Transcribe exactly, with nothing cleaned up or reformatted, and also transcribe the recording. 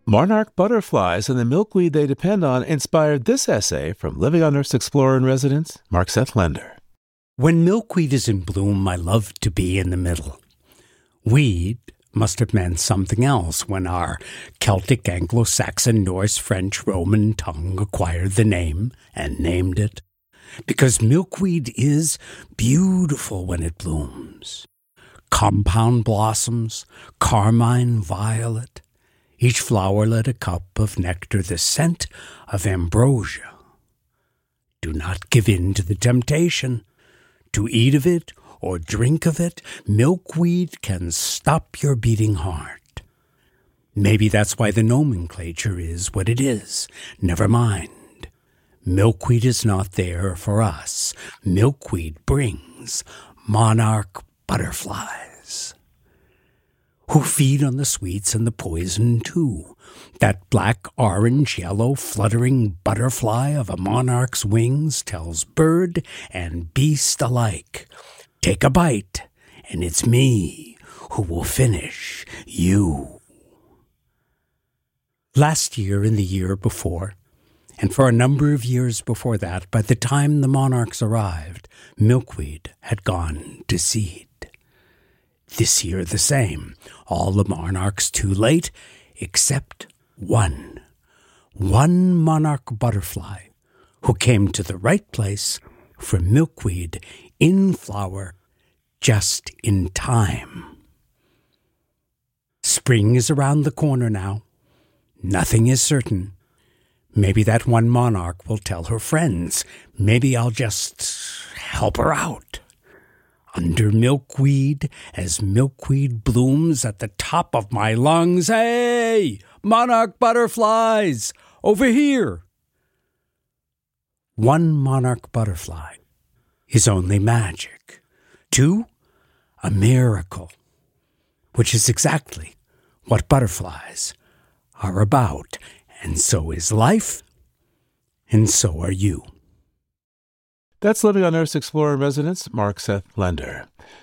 Monarch butterflies and the milkweed they depend on inspired this essay from Living on Earth's Explorer in Residence, Mark Seth Lender. When milkweed is in bloom, I love to be in the middle. Weed must have meant something else when our Celtic, Anglo-Saxon, Norse, French, Roman tongue acquired the name and named it. Because milkweed is beautiful when it blooms. Compound blossoms, carmine violet, each flowerlet a cup of nectar, the scent of ambrosia. Do not give in to the temptation to eat of it or drink of it. Milkweed can stop your beating heart. Maybe that's why the nomenclature is what it is. Never mind. Milkweed is not there for us. Milkweed brings monarch butterflies, who feed on the sweets and the poison too. That black, orange, yellow, fluttering butterfly of a monarch's wings tells bird and beast alike, take a bite, and it's me who will finish you. Last year and the year before, and for a number of years before that, by the time the monarchs arrived, milkweed had gone to seed. This year the same, all the monarchs too late, except one. One monarch butterfly who came to the right place for milkweed in flower just in time. Spring is around the corner now. Nothing is certain. Maybe that one monarch will tell her friends. Maybe I'll just help her out. Under milkweed, as milkweed blooms at the top of my lungs, hey, monarch butterflies, over here. One monarch butterfly is only magic. Two, a miracle, which is exactly what butterflies are about. And so is life, and so are you. That's Living on Earth's Explorer in Residence, Mark Seth Lender.